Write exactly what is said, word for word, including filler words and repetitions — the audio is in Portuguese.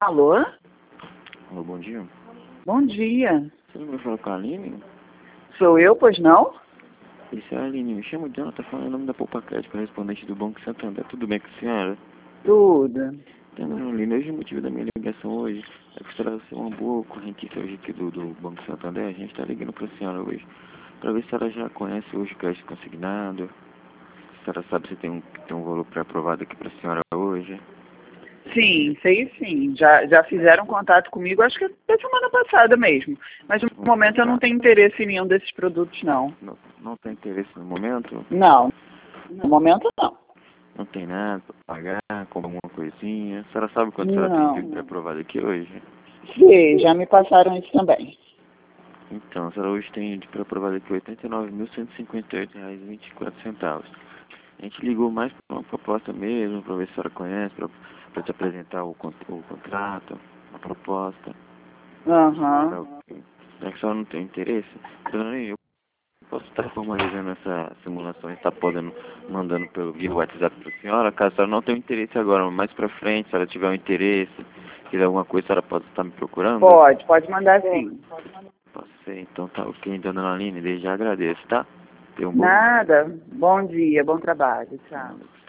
Alô? Alô, bom dia. Bom dia. Você não vai falar com a Aline? Sou eu, pois não? Isso é a Aline. Me chamo Jonathan, tá falando em nome da Poupa Crédito, correspondente do Banco Santander. Tudo bem com a senhora? Tudo. Então, Aline, hoje o motivo da minha ligação hoje é que será ser uma boa correntista hoje aqui do, do Banco Santander. A gente está ligando para a senhora hoje, para ver se ela já conhece hoje o crédito consignado. Se a senhora sabe se tem um, tem um valor pré-aprovado aqui para a senhora hoje. Sim, sei sim. Já, já fizeram contato comigo, acho que até semana passada mesmo. Mas no momento eu não tenho interesse em nenhum desses produtos, não. Não, não tem interesse no momento? Não, no momento não. Não tem nada para pagar, compra alguma coisinha. A senhora sabe quanto a senhora tem de Não. pré-aprovado aqui hoje? Sei, já me passaram isso também. Então, a senhora hoje tem de pré-aprovado aqui oitenta e nove mil cento e cinquenta e oito reais e vinte e quatro centavos. A gente ligou mais para uma proposta mesmo, para ver se a senhora conhece, para te apresentar o, con- o contrato, a proposta. Aham. Já que a senhora não tem interesse, dona Aline, eu posso estar formalizando essa simulação e estar podendo, mandando pelo via WhatsApp para a senhora, caso a senhora não tenha interesse agora, mas mais para frente, se ela tiver um interesse, quiser alguma coisa, a senhora pode estar me procurando? Pode, pode mandar sim. Pode ser, então tá ok, dona Aline, desde já agradeço, tá? Tenha um bom Nada. Bom dia, bom trabalho. Tchau. dia.